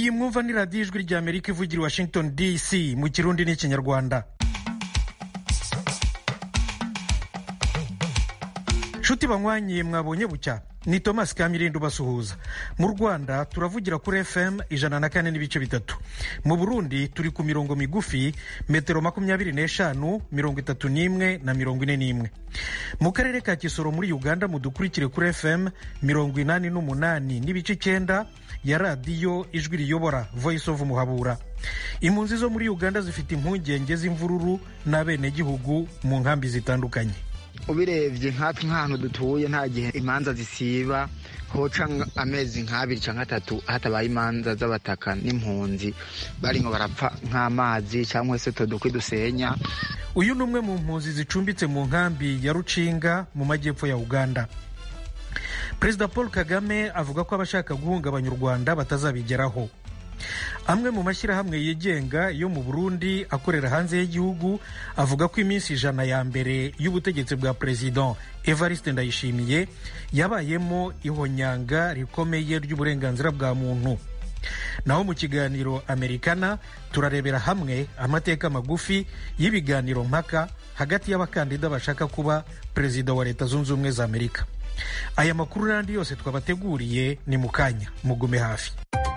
iyi mwumva ni radiyo ijwi rya Amerika ivugira i Washington DC mu kirundi n'ikinyarwanda. Nshuti banywanyi mwabonye bucya, ni Thomas Kamirindo basuhuza. Mu Rwanda turavugira kuri FM 104.3. Mu Burundi turi ku mirongo migufi metero 25, 31 na 41. Mu karere ka Kisoro muri Uganda mudukurikire kuri FM 88.9 ya radiyo ijwi riyobora Voice of Muhabura. Impunzi zo muri Uganda zifite impungenge z'imvururu n'abenegihugu mu nkambi zitandukanye. Ubirebye nk'ahantu dutuye nta gihe imanza zisiba, hoca amezi nk'abiri canke atatu hatabaye imanza z'abataka n'impunzi barinko barapfa nk'amazi cyangwa se todukwi dusenya. Uyu numwe mu mpunzi zicumbitse mu nkambi ya Rucinga mu majyepfo ya Uganda. Perezida Paul Kagame avuga ko abashaka guhungabanya u Rwanda batazabigeraho. Amwe mu mashyirahamwe yigenga yo mu Burundi akorera hanze y'igihugu avuga ko iminsi 100 ya mbere y'ubutegetsi bwa President Evariste Ndayishimiye yabayemo ihonyanga rikomeye ry'uburenganzira bwa muntu. Naho mu kiganiro Americana turarebera hamwe amateka magufi y'ibiganiro mpaka hagati y'abakandida bashaka kuba Perezida wa Leta Zunze Ubumwe za Amerika. Aya makuru n'andi yose twabateguriye ni mukanya, mugume hafi.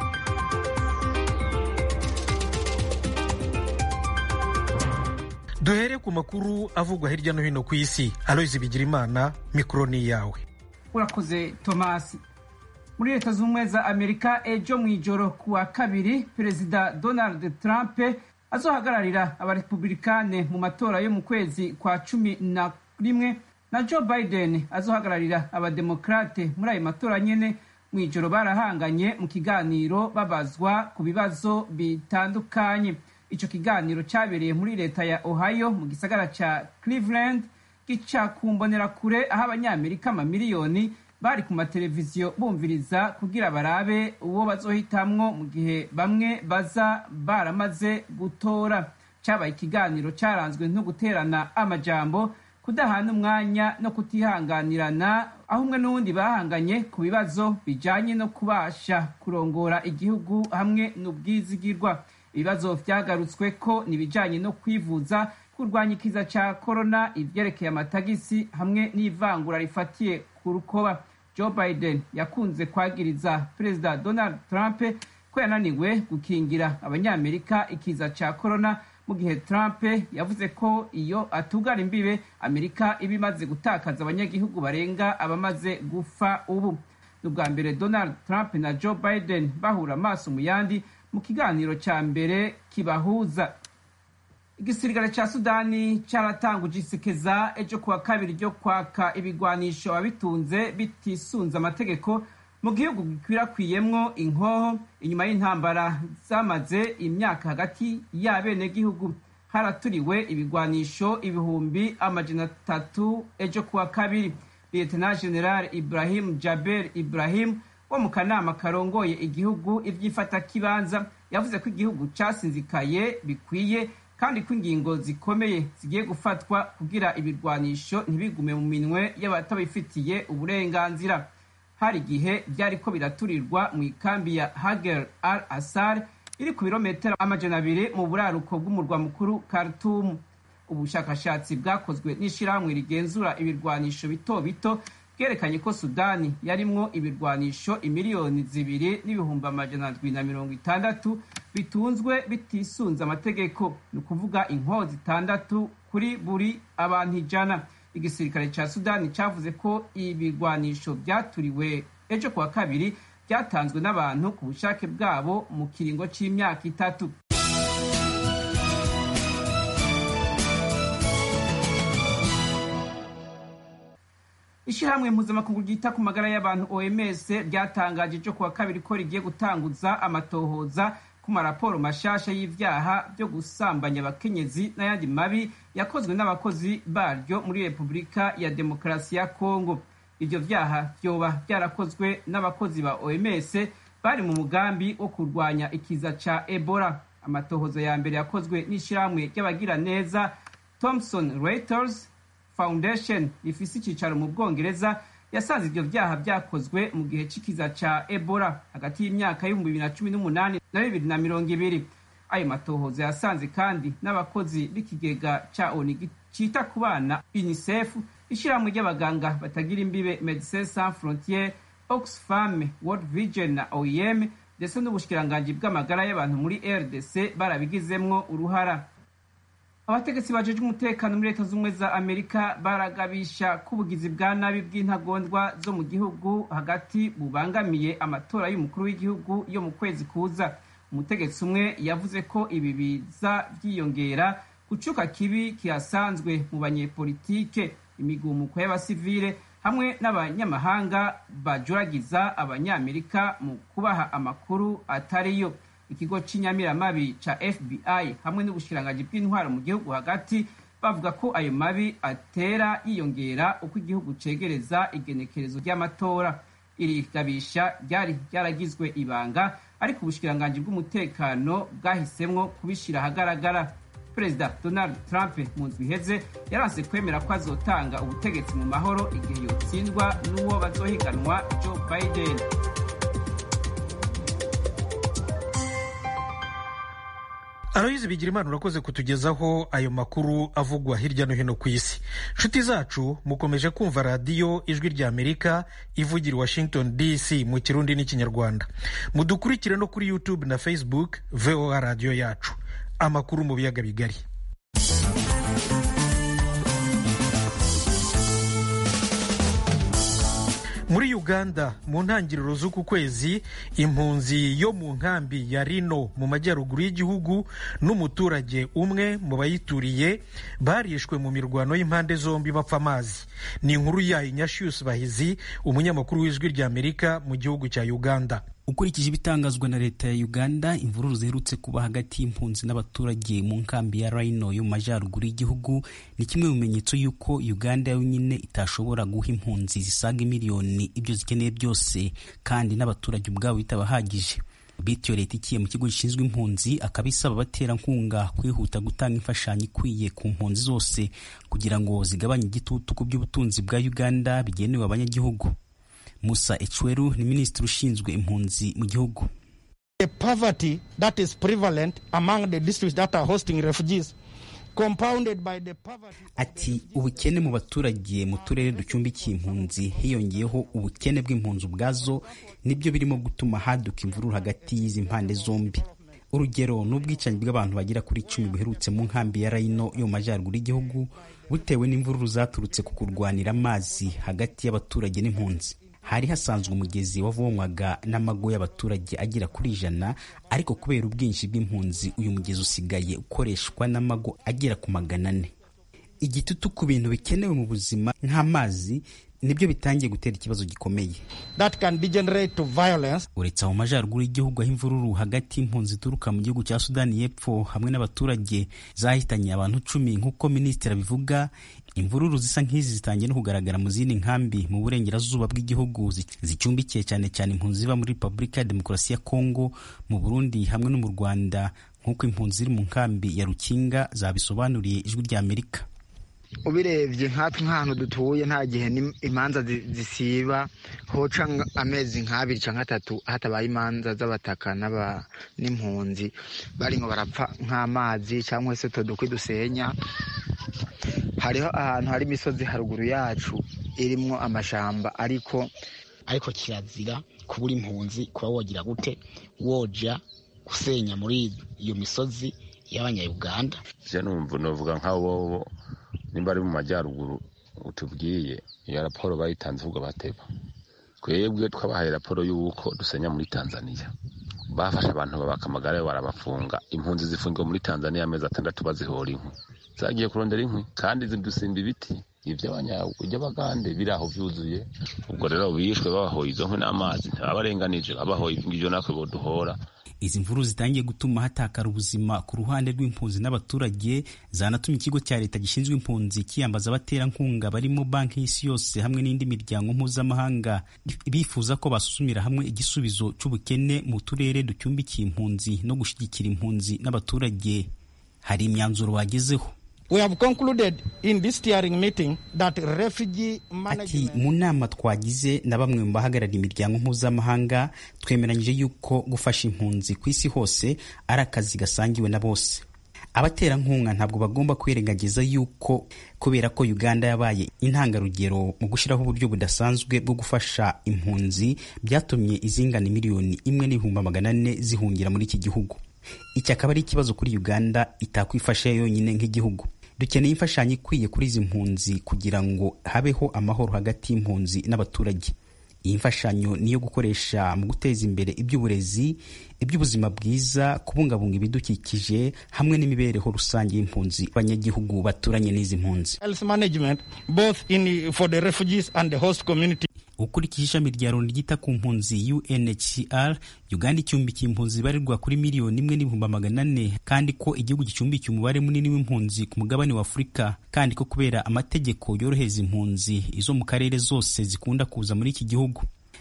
Duhere ku makuru avugwa hirya no hino ku isi. Aloys Bigirimana, mikro ni yawe. Urakoze Thomas. Muri Leta Zunze za Amerika ejo mwijoro kuwa kabiri, Perezida Donald Trump azohagararira abarepublikane mu matora yo mu kwezi kwa 11 na Joe Biden azohagararira abademokrate muri ayo matora nyene. Mwijoro barahanganye mu kiganiro babazwa ku bibazo bitandukanye. Ico kiganiro cyabereye muri leta ya Ohio mu gisagara ca Cleveland, gica kumbonera kure aho abanyamerika amamiliyoni bari ku mateleviziyo bumviriza kugira barabe uwo bazohitamwo mu gihe bamwe baza baramaze gutora. Cyabaye ikiganiro cyaranzwe no guterana amajambo, kudahana umwanya no kutihanganirana, aho umwe n'uwundi bahanganye ku bibazo bijanye no kubasha kurongora igihugu hamwe n'ubwizigirwa. Ibibazo vyagarutswe ko nibijanye no kwivuza, kurwanya ikiza ca corona, ivyerekeye amatagisi hamwe n'ivangura rifatiye ku rukoba. Joe Biden yakunze kwagiriza Perezida Donald Trump ko yananiwe gukingira abanyamerika ikiza ca corona, mu gihe Trump yavuze ko iyo atugara imbibe Amerika ibimaze gutakaza abanyagihugu barenga abamaze gufa ubu. N'ubwa mbere Donald Trump na Joe Biden bahura amaso mu yandi mu kiganiro ca mbere kibahuza. Igisirikare ca Sudani caratanguje isekeza ejo kuwa kabiri ryo kwaka ibigwanisho abitunze bitisunze amategeko mu gihugu gikwirakwiyemwo inkoho inyuma y'intambara zamaze imyaka hagati y'abenegihugu. Haraturiwe ibigwanisho 300,000 ejo kuwa kabiri. Lieutenant General Ibrahim Jaber Ibrahim wo mu kanama karongoye igihugu ivyifata kibanza yavuze ko igihugu casinzikaye bikwiye kandi ko ingingo zikomeye zigiye gufatwa kugira ibirwanisho ntibigume mu minwe y'abatabifitiye uburenganzira. Hari igihe byariko biraturirwa mu ikambi ya Hager al-Assar iri ku birometero 200 mu buraruko bw'umurwa mukuru Khartoum. Ubushakashatsi bwakozwe n'ishirahamwe rigenzura ibirwanisho bito bito bwerekanye ko Sudani yarimwo ibirwanisho 2,760,000 bitunzwe bitisunze amategeko, ni ukuvuga inkoho 6 kuri buri abantu 100. Igisirikare ca Sudani cavuze ko ibirwanisho byaturiwe ejo kuwa kabiri byatanzwe n'abantu ku bushake bwabo mu kiringo c'imyaka 3. Ishirahamwe mpuzamakungu ryita ku magara y'abantu OMS ryatangaje ejo kuwa kabiri ko rigiye gutanguza amatohoza ku maraporo mashasha y'ivyaha byo gusambanya abakenyezi n'ayandi mabi yakozwe n'abakozi baryo muri Repubulika ya Demokarasi ya Kongo. Ivyo vyaha vyoba byarakozwe n'abakozi ba OMS bari mu mugambi wo kurwanya ikiza ca Ebola. Amatohoza ya mbere yakozwe n'ishirahamwe ry'abagira neza Thomson Reuters Foundation rifise icicaro mu Bwongereza yasanze ivyo vyaha vyakozwe mu gihe c'ikiza ca Ebola hagati y'imyaka y'2018 na 2020. Ayo matohoza yasanze kandi n'abakozi b'ikigega ca ONU cita ku bana UNICEF, ishirahamwe ry'abaganga batagira imbibe Médecins Sans Frontières, Oxfam, World Vision na OIM ndetse n'ubushikiranganji bw'amagara y'abantu muri RDC barabigizemwo uruhara. Abategetsi bajejwe umutekano muri Leta z'Ubumwe za Amerika baragabisha ko ubugizi bwa nabi bw'intagondwa zo mu gihugu hagati bubangamiye amatora y'umukuru w'igihugu yo mu kwezi kuza. Umutegetsi umwe yavuze ko ibi biza byiyongera kucuka kibi kihasanzwe mu banyepolitike, imigumuko y'abasivile hamwe n'abanyamahanga bajuragiza abanyamerika mu kubaha amakuru atariyo. Ikigo c'inyamiramabi ca FBI hamwe n'ubushikiranganji bw'intwaro mu gihugu hagati bavuga ko ayo mabi atera yiyongera uko igihugu cegereza igenekerezo ry'amatora. Iri gabisha ryari ryaragizwe ibanga, ariko ubushikiranganji bw'umutekano bwahisemwo kubishira ahagaragara. Perezida Donald Trump mu ndwi iheze yaranse kwemera ko azotanga ubutegetsi mu mahoro igihe yotsindwa n'uwo bazohiganwa Joe Biden. Aloyizi Bigirimana, urakoze kutugezaho ayo makuru avugwa hirya no hino ku isi. Nshuti zacu, mukomeje kumva radiyo Ijwi ry'Amerika ivugira Washington DC mu Kirundi n'Ikinyarwanda. Mudukurikire no kuri YouTube na Facebook VOA Radio yacu. Amakuru mu biyaga bigari. Muri Uganda mu ntangiriro z'uku kwezi, impunzi yo mu nkambi ya Rino mu majyaruguru y'igihugu n'umuturage umwe mu bayituriye barishwe mu mirwano y'impande zombi bapfa amazi. Ni inkuru yayo Ignatius Bahizi, umunyamakuru w'Ijwi ry'Amerika mu gihugu cya Uganda. Ukurikije ibitangazwa na leta ya Uganda, imvururu ziherutse kuba hagati y'impunzi n'abaturage mu nkambi ya Rhino yo mu majyaruguru y'igihugu ni kimwe mu bimenyetso y'uko Uganda yonyine itashobora guha impunzi zisaga miliyoni ibyo zikeneye byose, kandi n'abaturage ubwabo bitabahagije. Bityo leta ikiye mu kigo gishinzwe impunzi akabisaba abaterankunga kwihuta gutanga imfashanyo ikwiye ku mpunzi zose kugira ngo zigabanye igitutu ku by'ubutunzi bwa Uganda bigenewe abanyagihugu. Musa Echweru ni minisitiri ushinzwe impunzi mu gihugu. The poverty that is prevalent among the districts that are hosting refugees compounded by the poverty. Ati ubukene mu baturage mu turere ducumbikiye impunzi hiyongeyeho ubukene bw'impunzi ubwazo nibyo birimo gutuma haduka imvururu hagati y'izi mpande zombi. Urugero n'ubwicanyi bw'abantu bagera kuri 10 buherutse mu nkambi ya Rhino yo mu majyaruguru y'igihugu butewe n'imvururu zaturutse ku kurwanira amazi hagati y'abaturage n'impunzi. Hari hasanzwe umugezi wavomwaga n'amago y'abaturage agera kuri 100, ariko kubera ubwinshi bw'impunzi uyu mugezi usigaye ukoreshwa n'amago agera ku 400. Igitutu ku bintu bikenewe mu buzima nk'amazi nibyo bitangiye gutera ikibazo gikomeye. That can degenerate to violence. Uretse mu majyaruguru y'igihugu aho imvururu hagati y'impunzi zituruka mu gihugu cya Sudani y'Epfo hamwe n'abaturage zahitanye abantu 10 nk'uko minisitiri abivuga, imvururu zisa nk'izi zitangiye no kugaragara mu zindi nkambi mu burengerazuba bw'igihugu zicumbikiye cyane cyane impunzi ziba muri Repubulika ya Demokarasi ya Kongo, mu Burundi hamwe no mu Rwanda, nk'uko impunzi ziri mu nkambi ya Rukinga zabisobanuriye Ijwi ry'Amerika. Ubirebye nk'ahantu dutuye nta gihe imanza zisiba, hoca amezi nk'abiri canke 3 hatabaye imanza z'abataka n'impunzi bari ngo barapfa nk'amazi cyangwa se tudukwi dusenya. Hariho ahantu hari imisozi haruguru yacu irimwo amashamba, ariko kirazira kubura impunzi kuba wogira gute woja gusenya muri iyo misozi y'abanya-Uganda. Je numva novuga nk'abo nimba ari mu majyaruguru utubwiye iyo raporo bayitanze vuga bateba. Twebwe twabahaye raporo y'uko dusenya muri Tanzania, bafashe abantu babakamagara barabafunga. Impunzi zifungiwe muri Tanzania amezi 6 bazihora inkwi, zagiye kurondera inkwi kandi zidusimba ibiti iby'abagande biraho vyuzuye. Ubwo rero bishwe babahoye izo nkwi n'amazi, abarenganije babahoye ibyo nakwe boduhora. Izi mvuru zitangiye gutuma hatakara ubuzima ku ruhande rw'impunzi n'abaturage, zanatumye ikigo cya leta gishinzwe impunzi kiyambaza abaterankunga barimo banki y'isi yose hamwe n'indi miryango mpuzamahanga bifuza ko basuzumira hamwe igisubizo cy'ubukene mu turere ducumbikiye impunzi no gushyigikira impunzi n'abaturage. Hari imyanzuro bagezeho. We have concluded in this steering meeting that refugee management... Ati mu nama twagize na bamwe mu bahagarariye imiryango mpuzamahanga twemeranyije yuko gufasha impunzi ku isi hose ari akazi gasangiwe na bose. Abaterankunga ntabwo bagomba kwirengagiza yuko kubera ko Uganda yabaye intangarugero mu gushyiraho uburyo budasanzwe bwo gufasha impunzi byatumye izingana miliyoni 1.4 zihungira muri iki gihugu. Iki akaba ari ikibazo kuri Uganda itakwifasha yonyine nk'igihugu. Dukeneye imfashanyo ikwiye kuri izi mpunzi kugira ngo habeho amahoro hagati y'impunzi n'abaturage. Iyi mfashanyo niyo gukoresha mu guteza imbere iby'uburezi, iby'ubuzima bwiza, kubungabunga ibidukikije hamwe n'imibereho rusange y'impunzi abanyagihugu baturanye n'izi mpunzi. Health management both for the refugees and the host community. Ukurikije ishami rya Loni ryita ku mpunzi UNHCR, Uganda icumbikiye impunzi barirwa kuri miliyoni 1.4 kandi ko igihugu gicumbikiye umubare munini w'impunzi ku mugabane wa Afurika, kandi ko kubera amategeko yoroheza impunzi izo mu karere zose zikunda kuza muri iki gihugu.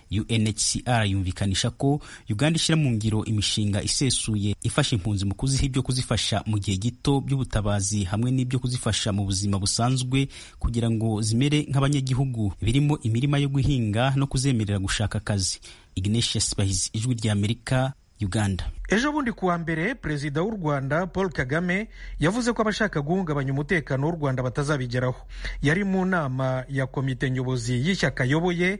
UNHCR yumvikanisha ko Uganda ishyira mu ngiro imishinga isesuye ifasha impunzi mu kuziha ibyo kuzifasha mu gihe gito by'ubutabazi hamwe n'ibyo kuzifasha mu buzima busanzwe kugira ngo zimere nk'abanyagihugu, birimo imirima yo guhinga no kuzemerera gushaka akazi. Ignatius Bahizi, Ijwi rya Amerika, Uganda. Ejo bundi kuwa mbere Perezida w'u Rwanda Paul Kagame yavuze ko abashaka guhungabanya umutekano w'u Rwanda batazabigeraho. Yari mu nama ya komite nyobozi y'ishyaka yoboye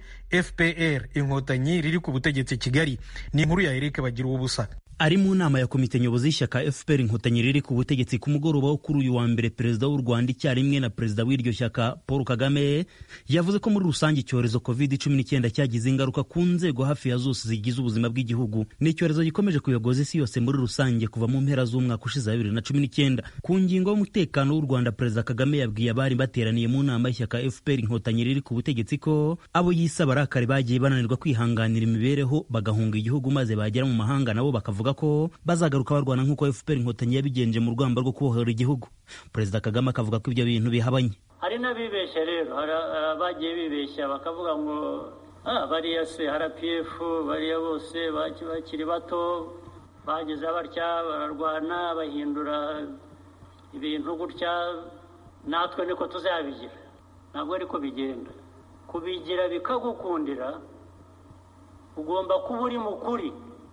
FPR Inkotanyi riri ku butegetsi Kigali. Ni inkuru ya Eric Bagira ubusa. Ari mu nama ya komite nyobozi y'ishyaka FPR Inkotanyi riri ku butegetsi ku mugoroba wo kuri uyu wa mbere, Perezida w'u Rwanda icyarimwe na Perezida w'iryo shyaka Paul Kagame yavuze ko muri rusange icyorezo COVID-19 cyagize ingaruka ku nzego hafi ya zose zigize ubuzima bw'igihugu. Ni icyorezo gikomeje kuyogoza isi yose muri rusange kuva mu mpera z'umwaka ushize 2019. Ku ngingo y'umutekano w'u Rwanda, Perezida Kagame yabwiye abari bateraniye mu nama y'ishyaka FPR Inkotanyi riri ku butegetsi ko abo yise abarakari bagiye bananirwa kwihanganira imibereho bagahunga igihugu maze bagera mu mahanga nabo bakavuga ko bazagaruka barwana nk'uko FPR Inkotanyi yabigenje mu rwamba rwo kubohora igihugu. Perezida Kagame akavuga ko ibyo bintu bihabanye. Hari n'abibeshya rero, bagiye bibeshya bakavuga ngo bariya se RPF, bariya bose bakiri bato bageze batya bararwana bahindura ibintu gutya, natwe niko tuzabigira. Ntabwo ariko bigenda. Kubigira bikagukundira ugomba kuba uri mukuri.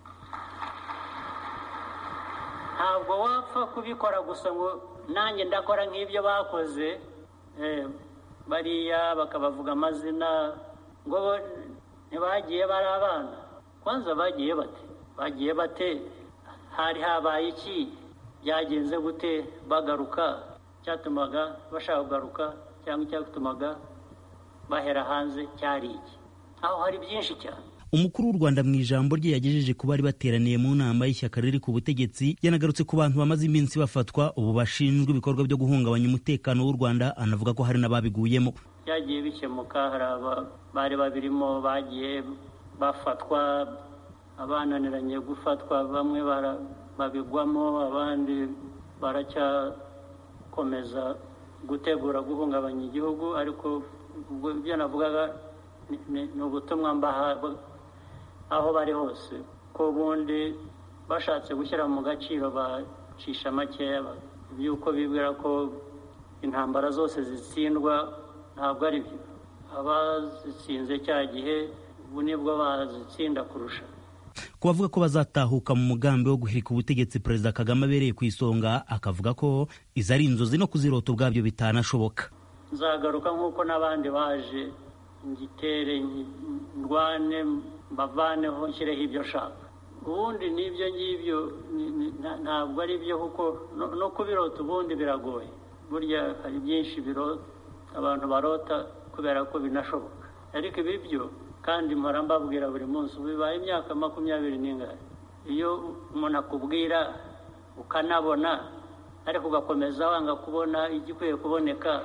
Ntabwo wapfa kubikora gusa ngo nanjye ndakora nk'ibyo bakoze, bariya bakabavuga amazina ngo ntibagiye bari abana. Kwanza bagiye bate hari habaye iki, byagenze gute bagaruka, cyatumaga bashaka kugaruka cyangwa cyatumaga bahera hanze cyari iki? Aho hari byinshi cyane. Umukuru w'u Rwanda mu ijambo rye yagejeje ku bari bateraniye mu nama y'ishyaka riri ku butegetsi yanagarutse ku bantu bamaze iminsi bafatwa ubu bashinzwe ibikorwa byo guhungabanya umutekano w'u Rwanda, anavuga ko hari n'ababiguyemo. Byagiye bikemuka, hari bari babirimo bagiye bafatwa, abananiranye gufatwa bamwe babigwamo, abandi baracyakomeza gutegura guhungabanya igihugu. Ariko ibyo navugaga ni ubutumwa mbaha aho bari hose ko ubundi bashatse gushyira mu gaciro bacisha makeya, by'uko bibwira ko intambara zose zitsindwa. Ntabwo ari byo. Abazitsinze cya gihe ubu nibwo bazitsinda kurusha. Kubavuga ko bazatahuka mu mugambi wo guhirika ubutegetsi Perezida Kagame abereye ku isonga, akavuga ko izo ari inzozi no kuzirota ubwabyo bitanashoboka. Nzagaruka nk'uko n'abandi baje, ngitere ndwane mbavaneho nshyireho ibyo nshaka. Ubundi n'ibyo ngibyo ntabwo ari byo, kuko no kubirota ubundi biragoye. Burya hari byinshi abantu barota kubera ko binashoboka. Ariko ibi byo kandi mpora mbabwira buri munsi, bibaye imyaka 20 n'ingahe. Iyo umuntu akubwira ukanabona ariko ugakomeza wanga kubona igikwiye kuboneka,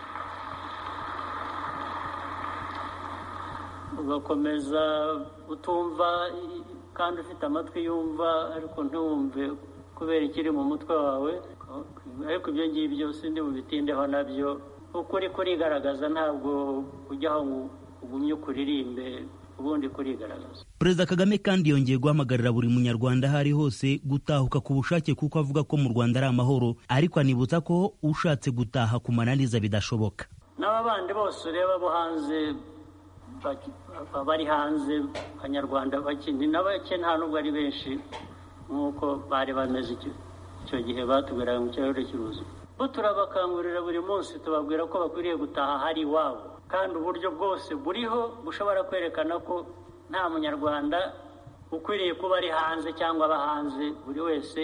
ugakomeza utumva kandi ufite amatwi yumva ariko ntiwumve kubera ikiri mu mutwe wawe. Ariko ibyo ngibyo sindi bubitindeho nabyo. Ukuri kurigaragaza, ntabwo ujyaho ngo ugumye ukuririmbe ubundi kurigaragaza. Perezida Kagame kandi yongeye guhamagarira buri munyarwanda aho ari hose gutahuka ku bushake kuko avuga ko mu Rwanda ari amahoro, ariko anibutsa ko ushatse gutaha ku mananiza bidashoboka. N'aba bandi bose ureba bo hanze bari hanze, abanyarwanda bakindi n'abake nta nubwo ari benshi nk'uko bari bameze icyo gihe batubwiraga mu kirahuri cy'uruzi. Bo turabakangurira buri munsi, tubabwira ko bakwiriye gutaha hari iwabo, kandi uburyo bwose buriho bushobora kwerekana ko nta munyarwanda ukwiriye kuba ari hanze cyangwa aba hanze. Buri wese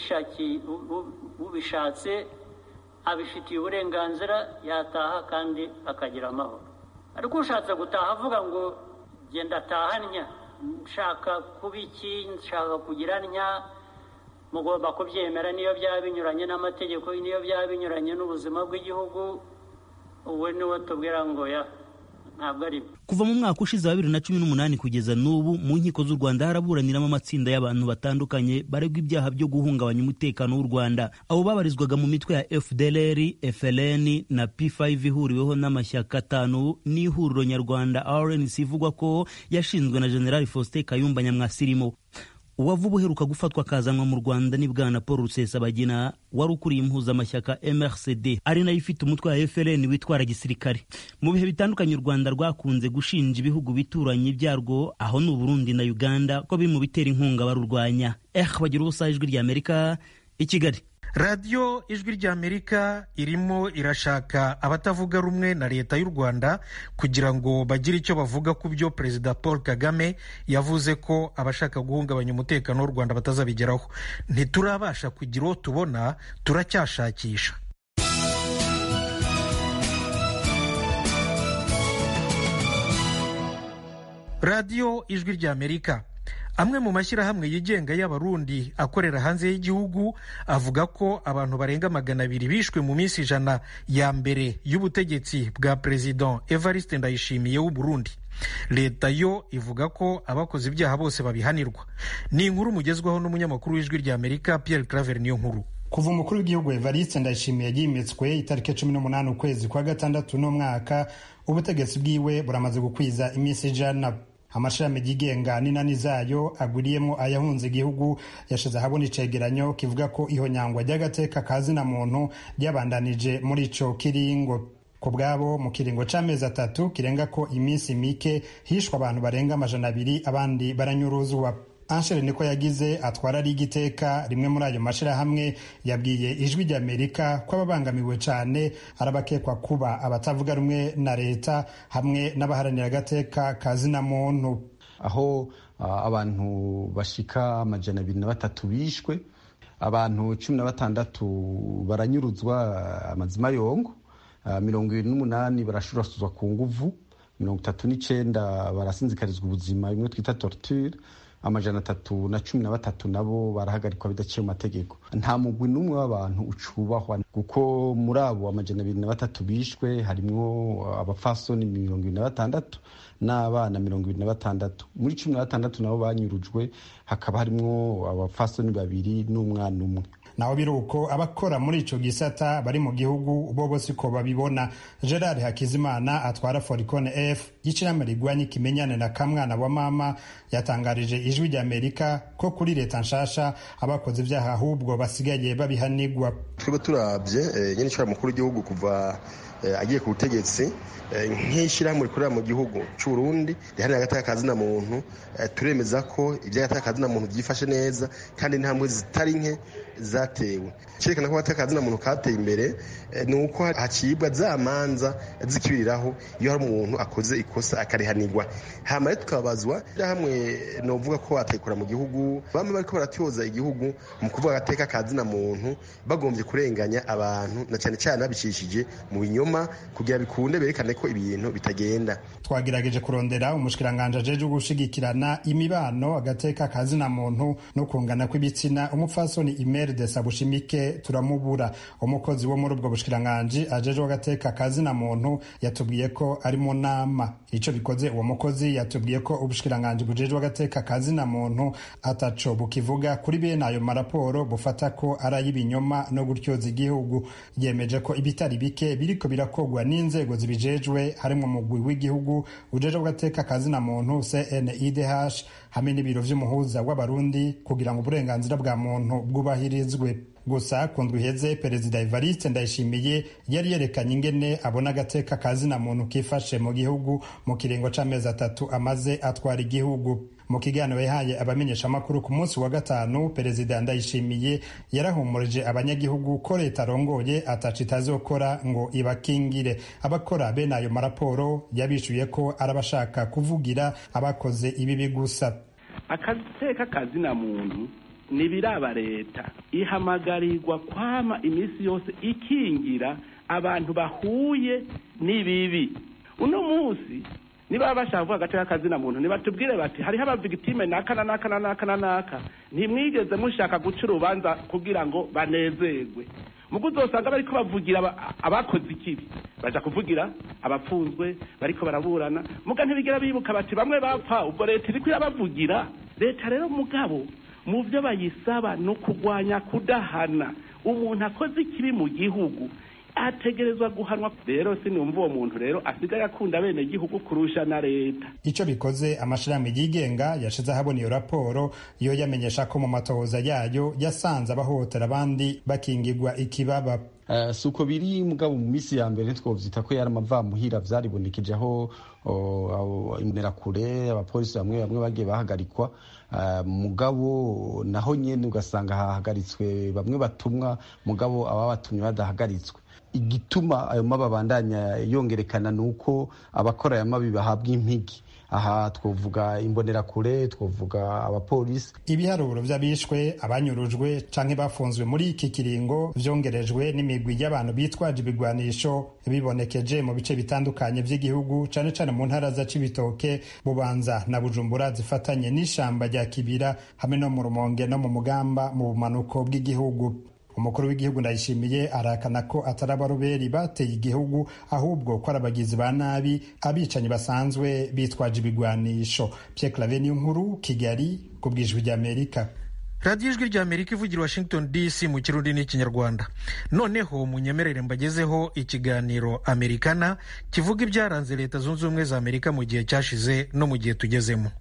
ubishatse abifitiye uburenganzira yataha kandi akagira amahoro. Ariko ushatse gutaha avuga ngo genda tahanya, nshaka kuba iki, nshaka kugira ntya, mugomba kubyemera niyo byaba binyuranye n'amategeko, niyo byaba binyuranye n'ubuzima bw'igihugu, ubu niwe tubwira ngo ntabwo ari. Kuva mu mwaka ushize wa 2018 kugeza n'ubu mu nkiko z'u Rwanda haraburaniramo amatsinda y'abantu batandukanye baregwa ibyaha byo guhungabanya umutekano w'u Rwanda. Abo babarizwaga mu mitwe ya FDLR, FLN na P5 ihuriweho n'amashyaka 5 n'ihuriro nyarwanda RNC ivugwa ko yashinzwe na General Faustin Kayumba Nyamwasirimo. Uwavuba uheruka gufatwa akazanwa mu Rwanda ni Bwana Paul Rusesabagina wari ukuriye impuzamashyaka MRCD ari nayo ifite umutwe wa FLN witwara gisirikare. Mu bihe bitandukanye u Rwanda rwakunze gushinja ibihugu bituranye byarwo, aho n'u Burundi na Uganda, ko biri mu bitera inkunga barurwanya. Bagira ubusa Ijwi ry'Amerika i Kigali. radiyo ijwi ry'Amerika irimo irashaka abatavuga rumwe na leta y'u Rwanda kugira ngo bagire icyo bavuga ku byo Perezida Paul Kagame yavuze ko abashaka guhungabanya umutekano w'u Rwanda batazabigeraho. Ntiturabasha kugira uwo tubona, turacyashakisha. radiyo ijwi ry'Amerika. Amwe mu mashyirahamwe yigenga y'Abarundi akorera hanze y'igihugu avuga ko abantu barenga 200 bishwe mu minsi 100 ya mbere y'ubutegetsi bwa President Evariste Ndayishimiye w'u Burundi. Leta yo ivuga ko abakoze ibyaha bose babihanirwa. Ni inkuru mugezwaho n'umunyamakuru w'Ijwi ry'Amerika Pierre Claver niyo nkuru. Kuva umukuru w'igihugu Evariste Ndayishimiye yimitswe itariki 18 ukwezi kwa gatandatu no mwaka, ubutegetsi bwiwe buramaze gukwiza iminsi 100. Amashami yigenga n'inani zayo aguriyemo ayahunze igihugu yashize ahabona icegeranyo kivuga ko ihonyangwa ry'agateka kazina muntu ryabandanije muri ico kiringo. Ku bwabo mu kiringo c'amezi 3 kirenga ko iminsi mike hishwa abantu barenga 200, abandi baranyuruzwa. Anshere niko yagize atwara ari igiteka rimwe muri ayo mashirahamwe yabwiye Ijwi ry'Amerika ko ababangamiwe cyane arabakekwa kuba abatavuga rumwe na leta hamwe n'abaharanira agateka kazina muntu. Aho abantu bashika 203 bishwe, abantu 16 baranyuruzwa amazima yongo, 28 barashurasuzwa ku nguvu, 39 barasinzikarizwa ubuzima, bimwe twita torture, 313 nabo barahagarikwa bidaciye mu mategeko. Nta mugwi n'umwe w'abantu ucubahwa kuko muri abo 203 bishwe harimwo abafasoni 26 n'abana 26. Muri 16 nabo banyurujwe hakaba harimwo abafasoni 2 n'umwana umwe. Naho biruko abakora muri ico gisata bari mu gihugu bo bose ko babibona. Gerard Hakizimana atwara Foricone F y'icirama rigwanye kimenyane na kamwana wa mama yatangarije Ijwi ry'Amerika ko kuri leta nshasha abakoze ibyaha ahubwo basigaye babihanirwa. Twebwe turavye nyene cyo mukuru w'igihugu kuva agiye ku butegetsi nk'ishyirahamwe rikorera mu gihugu cy'u Burundi rihari agateka kazina muntu, turemeza ko iby'agateka kazina muntu byifashe neza kandi intambwe zitari nke zatewe. Cyerekana ko agateka kazina muntu kateye imbere ni uko hacibwa za manza zikibiriraho iyo hari umuntu akoze ikosa akarihanirwa. Hama tukabazwa hamwe no vuga ko atekura mu gihugu bamwe bariko baratyoza igihugu mu kuvuga agateka kazina muntu bagombye kurenganya abantu na cyane cyane babicishije mu binyoma kugira bikunde berekane ko ibintu bitagenda. Twagerageje kurondera umushikiranganje ajeje gushigikirana imibano agateka kazina muntu no kungana kw'ibitsina umupfasoni Imer de bushimike turamubura. Umukozi wo muri ubwo bushikiranganji ajejwe agateka kazina muntu yatubwiye ko ari mu nama. Ico bikoze uwo mukozi yatubwiye ko ubushikiranganji bujejwe agateka kazina muntu ataco bukivuga kuri bene ayo maraporo bufata ko ari ay'ibinyoma no gutyoza igihugu. Yemeje ko ibitari bike biriko birakogwa n'inzego zibijejwe harimo umugwi w'igihugu ujejwe agateka kazina muntu CNIDH hamwe n'ibiro vy'umuhuza w'abarundi kugira ngo uburenganzira bwa muntu bwubahirizwe. Gusa kundwi heze Perezida Evariste Ndayishimiye yari yerekanye ingene abona agateka kazina muntu kifashe mu gihugu mu kiringo c'amezi 3 amaze atwara igihugu. Mu kiganiro yahaye abamenyesha amakuru ku munsi wa gatanu, Perezida Ndayishimiye yarahumurije abanyagihugu ko leta arongoye ataco itazokora ngo ibakingire. Abakora bene ayo maraporo yabishuye ko arabashaka kuvugira abakoze ibibi gusa. Agateka kazina muntu nibiraba leta ihamagarirwa kwama imisi yose ikingira abantu bahuye n'ibibi. Uno musi niba bashaka kuvuga agateka kazina muntu nibatubwire bati hariho abavigitime naka ntimwigeze mushaka guca urubanza kugira ngo banezerwe. Mugo uzosanga bariko bavugira abakoze ikibi, baja kuvugira abapfunzwe bariko baraburana, muga ntibigera bibuka bati bamwe bapfa, ubwo leta iriko irabavugira. Leta rero mugabo mu byo bayisaba no kugwanya kudahana umuntu akoze ikibi mu gihugu ategerezwa guhanwa. Rero sinumva uwo muntu rero asigaye akunda bene gihugu kurusha na leta. Ico bikoze amashirahamwe yigenga yashize ahabona iyo raporo yo yamenyesha ko mu matohoza yayo yasanze abahotera abandi bakingirwa ikibaba. Suko biri mugabo mu misi ya mbere twovyita ko yari amavamuhira vyaribonekeje aho imberakure abapolisi bamwe bagiye bahagarikwa. Mugabo naho nyene ugasanga hahagaritswe bamwe batumwa, mugabo ababatumye badahagaritswe. Igituma ayo mababandanya yongerekana nuko abakora aya mabi bahabwa impigi. Aha twovuga imbonerakure, twovuga abapolisi. Ibiharuro vy'abishwe, abanyurujwe canke bafunzwe muri iki kiringo vyongerejwe n'imigwi y'abantu bitwaje ibigwanisho bibonekeje mu bice bitandukanye vy'igihugu, cane cane mu ntara za Cibitoke, Bubanza na Bujumbura zifatanye n'ishamba rya Kibira hamwe no mu Rumonge no mu Mugamba mu bumanuko bw'igihugu. Umukuru w'igihugu Ndayishimiye arakana ko atari abaroberi bateye igihugu, ahubwo ko arabagizi ba nabi, abicanyi basanzwe bitwaje ibigwanisho. Pierre Claver Nkuru, Kigali, ku bw'Ijwi ry'Amerika. radiyo ijwi rya Amerika ivugira Washington DC mu Kirundi n'Ikinyarwanda. Noneho munyemerere mbagezeho ikiganiro Amerikana kivuga ibyaranze Leta Zunze Ubumwe za Amerika mu gihe cyashize no mu gihe tugezemo.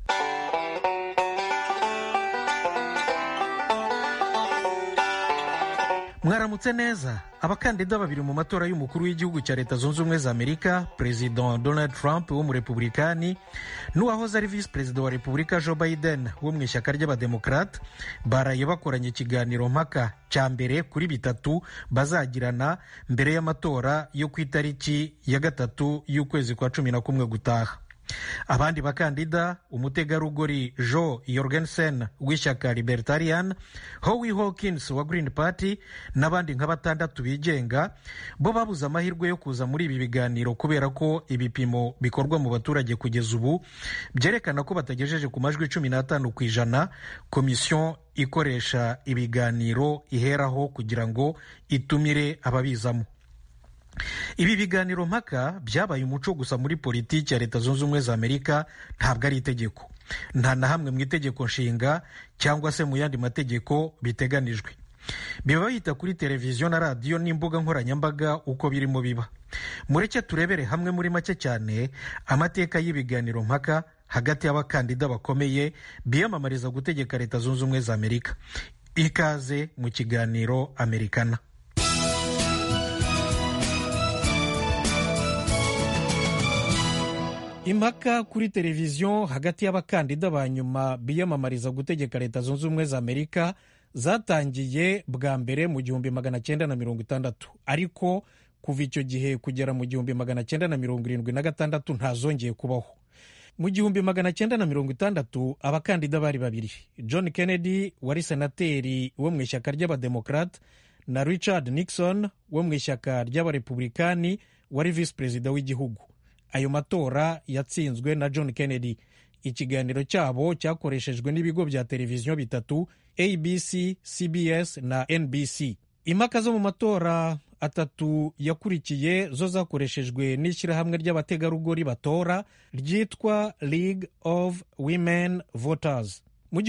Mwaramutse neza. Abakandida babiri mu matora y'umukuru w'igihugu cya Leta Zunze Ubumwe za Amerika, President Donald Trump wo mu Republikani n'uwahoze ari Vice President wa Repubulika Joe Biden wo mu ishyaka ry'Abademokrate baraye bakoranye ikiganiro mpaka cya mbere kuri bitatu bazagirana mbere y'amatora yo ku itariki ya 3 y'ukwezi kwa 11 gutaha. Abandi bakandida, umutegarugori Joe Jorgensen w'ishyaka Libertarian, Howie Hawkins wa Green Party n'abandi nka 6 bigenga, bo babuze amahirwe yo kuza muri ibi biganiro kubera ko ibipimo bikorwa mu baturage kugeza ubu byerekana ko batagejeje ku majwi 15% komisiyo ikoresha ibiganiro iheraho kugira ngo itumire ababizamo. Ibi biganiro mpaka byabaye umuco gusa muri politiki ya Leta Zunze Ubumwe za Amerika, ntabwo ari itegeko. Nta na hamwe mu itegeko nshinga cyangwa se mu yandi mategeko biteganijwe. Biba bita kuri televiziyo na radiyo n'imbuga nkoranyambaga uko birimo biba. Mureke turebere hamwe muri make cyane amateka y'ibiganiro mpaka hagati y'abakandida bakomeye biyamamariza gutegeka Leta Zunze Ubumwe za Amerika. Ikaze mu kiganiro Amerikana. Impaka kuri televiziyo hagati y'abakandida ba nyuma biyamamariza gutegeka Leta Zunze Ubumwe za Amerika zatangiye bwa mbere mu 1960, ariko kuva icyo gihe kugera mu 1976 ntazongeye kubaho. Mu 1960 abakandida bari babiri, John Kennedy wari senateri wo mu ishyaka ry'Abademokrate na Richard Nixon wo mu ishyaka ry'Abarepublikani wari Vice Perezida w'igihugu. Ayo matora yatsinzwe na John Kennedy. ikiganiro cyabo cyakoreshejwe n'ibigo bya televiziyo bitatu, ABC, CBS na NBC. Impaka zo mu matora atatu yakurikiye zo zakoreshejwe n'ishyirahamwe ry'abategarugori batora ryitwa League of Women Voters. Mu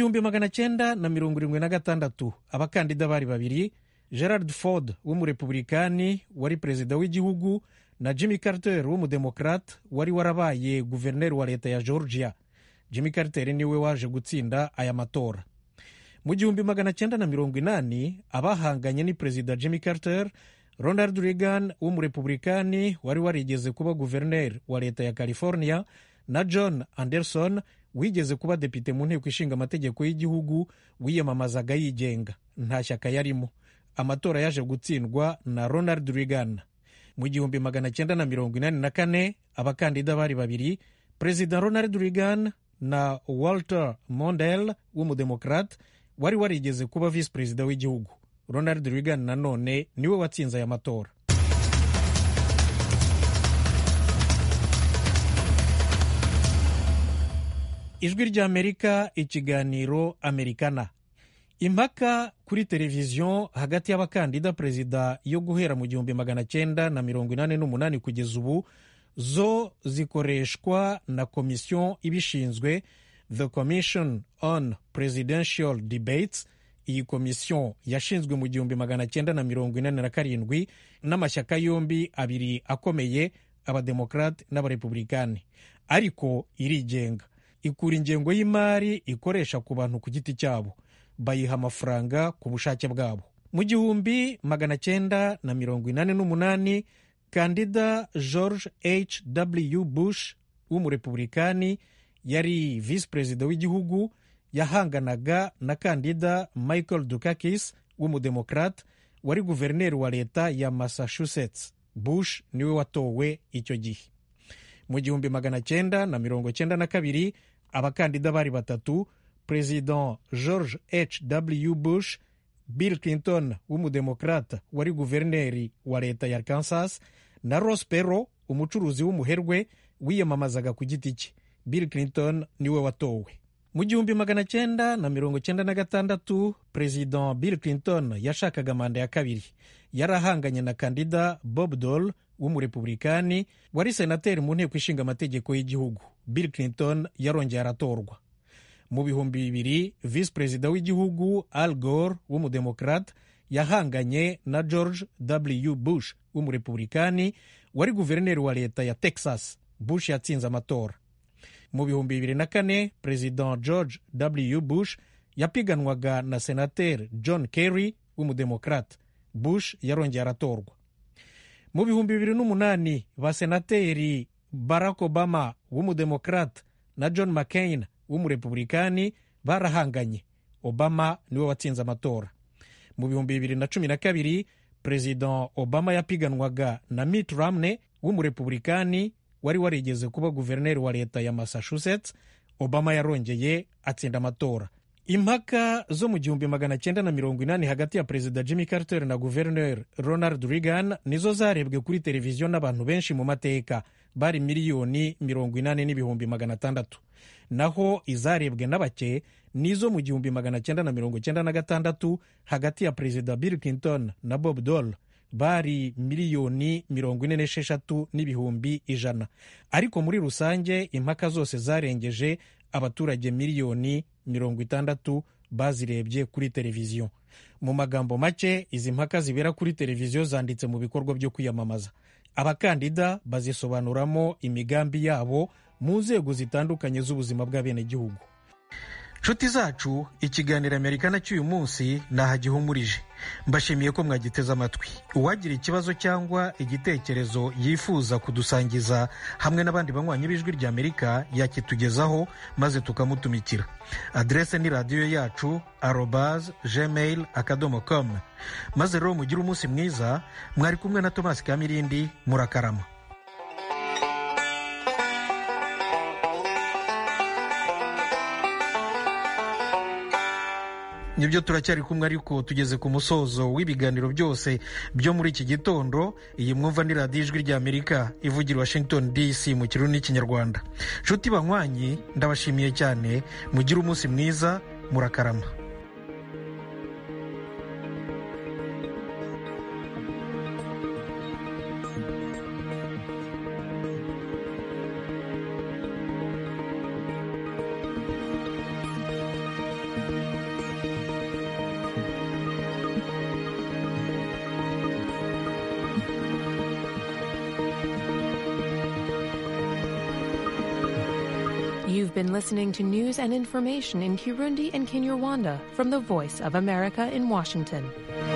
1976 abakandida bari babiri, Gerald Ford w'umurepublikani wari perezida w'igihugu na Jimmy Carter w'umudemokrate wari warabaye guverineri wa leta ya Georgia. Jimmy Carter niwe waje gutsinda aya matora. Mu 1980 abahanganye ni perezida Jimmy Carter, Ronald Reagan w'umurepublikani wari warigeze kuba guverineri wa leta ya California na John Anderson wigeze kuba depite mu nteko ishinga amategeko y'igihugu wiyamamazaga yigenga, nta shyaka yarimo. Amatora yaje gutsindwa na Ronald Reagan. Mu 1984 abakandida bari babiri, perezida Ronald Reagan na Walter Mondale w'umudemokrate wari warigeze kuba visi perezida w'igihugu. Ronald Reagan nanone niwe watsinze aya matora. Ijwi ry'Amerika, ikiganiro Amerikana. Impaka kuri televiziyo hagati y'abakandida perezida yo guhera mu 1988 kugeza ubu zo zikoreshwa na komisiyo ibishinzwe, The Commission on Presidential Debates. Iyi komisiyo yashinzwe mu 1947 n'amashyaka yombi abiri akomeye, abademokrate n'abarepublikani, ariko irigenga. Ikura ingengo y'imari ikoresha ku bantu ku giti cyabo, bayiha amafaranga ku bushake bwabo. Mu 1988 kandida George H.W. Bush w'umurepublikani yari visi perezida w'igihugu, yahanganaga na kandida Michael Dukakis w'umudemokrate wari guverineri wa leta ya Massachusetts. Bush niwe watowe icyo gihe. Mu 1992 abakandida bari batatu, President George H.W. Bush, Bill Clinton w'umudemokrate wari guverineri wa leta ya Kansas, na Ross Perot umucuruzi w'umuherwe wiyamamazaga ku giti cye. Bill Clinton niwe watowe. Mu 1996 President Bill Clinton yashakaga manda ya kabiri. Yarahanganye na kandida Bob Dole w'umurepublikani wari senateri mu nteko ishinga amategeko y'igihugu. Bill Clinton yarongeye aratorwa. Mu 2000 visi perezida w'igihugu Al Gore w'umudemokrate yahanganye na George W. Bush w'umurepublikani wari guverineri wa leta ya Texas. Bush yatsinze amatora. Mu 2004 President George W. Bush yapiganwaga na senateri John Kerry w'umudemokrate. Bush yarongeye aratorwa. Mu 2008 basenateri Barack Obama w'umudemokrate na John McCain w'umurepublikani barahanganye. Obama niwe watsinze amatora. Mu 2012 President Obama yapiganwaga na Mitt Romney w'umurepublikani wari warigeze kuba guverineri wa leta ya Massachusetts. Obama yarongeye atsinda amatora. Impaka zo mu 1980 hagati ya perezida Jimmy Carter na guverineri Ronald Reagan nizo zarebwe kuri televiziyo n'abantu benshi mu mateka, bari 80,600,000. Naho izarebwe n'abake nizo mu 1996 hagati ya perezida Bill Clinton na Bob Dole, bari 46,100,000. Ariko muri rusange impaka zose zarengeje abaturage 60,000,000 bazirebye kuri televiziyo. Mu magambo make, izi mpaka zibera kuri televiziyo zanditse mu bikorwa byo kwiyamamaza. Abakandida bazisobanuramo imigambi yabo mu nzego zitandukanye z'ubuzima bw'abenegihugu. Nshuti zacu, ikiganiro Amerikana cy'uyu munsi nahagihumurije. Mbashimiye ko mwagiteze amatwi. Uwagira ikibazo cyangwa igitekerezo yifuza kudusangiza hamwe n'abandi banywanyi b'ijwi ry'Amerika yakitugezaho maze tukamutumikira. Adrese ni radio yacu @gmail.com. Maze rero mugire umunsi mwiza. Mwari kumwe na Thomas Kamirindi. Murakarama. nibyo turacyari kumwe ariko tugeze ku musozo w'ibiganiro byose byo muri iki gitondo. Iyi mwumva ni radiyo ijwi ry'Amerika ivugira Washington DC mu kirundi n'ikinyarwanda. Nshuti banywanyi, ndabashimiye cyane, mugire umunsi mwiza, murakarama. You've been listening to news and information in Kirundi and Kinyarwanda from the Voice of America in Washington.